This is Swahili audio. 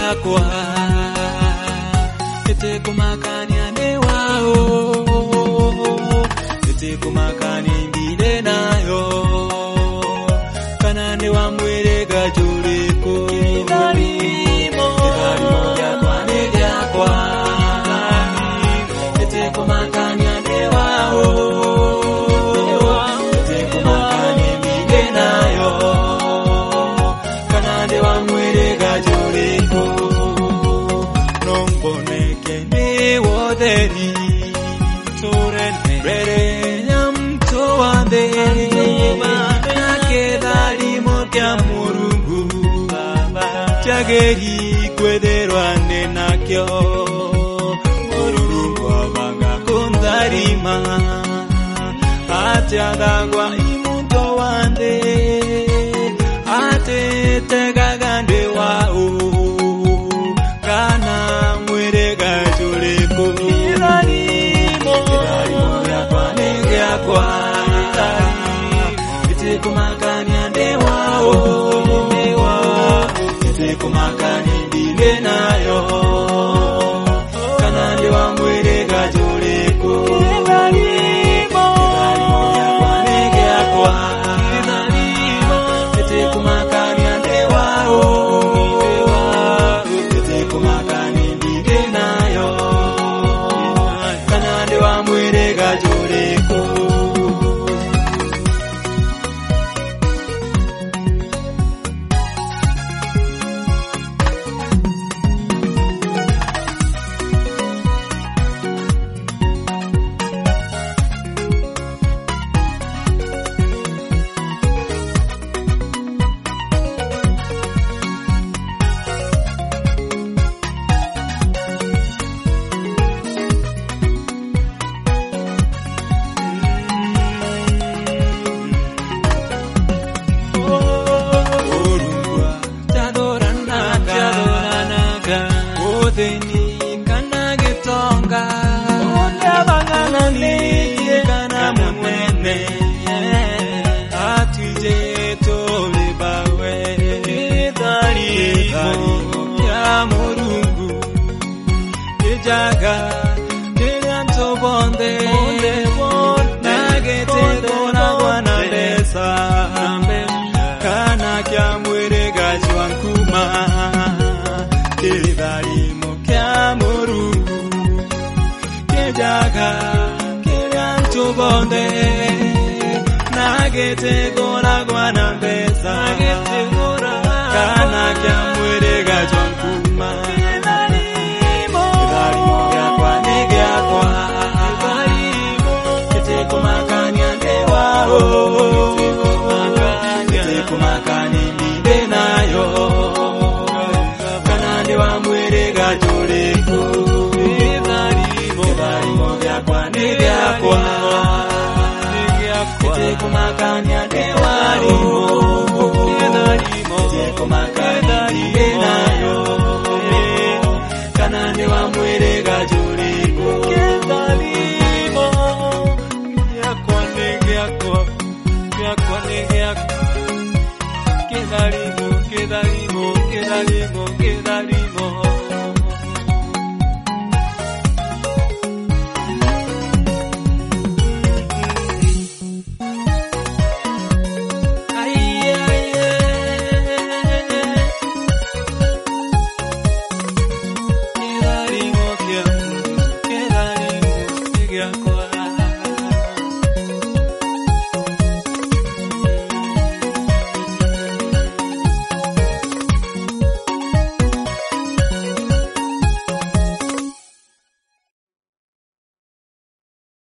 gyakwa ete kumakania ne wao ete kumakani mbile nayo kana ne wa mwere gajureko idarimo gyakwa ne gyakwa ete kumakania ne wao ete kumakani mbile nayo kana ne wa mwere gajureko nomboneke ne woderi torene rere nyam toande nakedari mokya murungu chageri kwederwane nakyo murungu abanga kundarima atyadagwa imuto wande ate tegagande wao kana mwere gajureko idarimo gyakwa ne gyakwa ete kumakania ne wao ete kumakani mbile nayo kana ne wa mwere gajureko idarimo gyakwa ne gyakwa ete kumakania ne wao ete kumakani mbile nayo kana ne wa mwere gajureko jaga diranto bonde nagete dona wana lesa kana kya mwere gajwan kuma diranimo kya murungu jaga diranto bonde nagete dona wana lesa kana kya mwere gajwan kuma ete kumakani mbile nayo kana ne wa mwere gajureko idarimo gyakwa ne gyakwa ete kumakania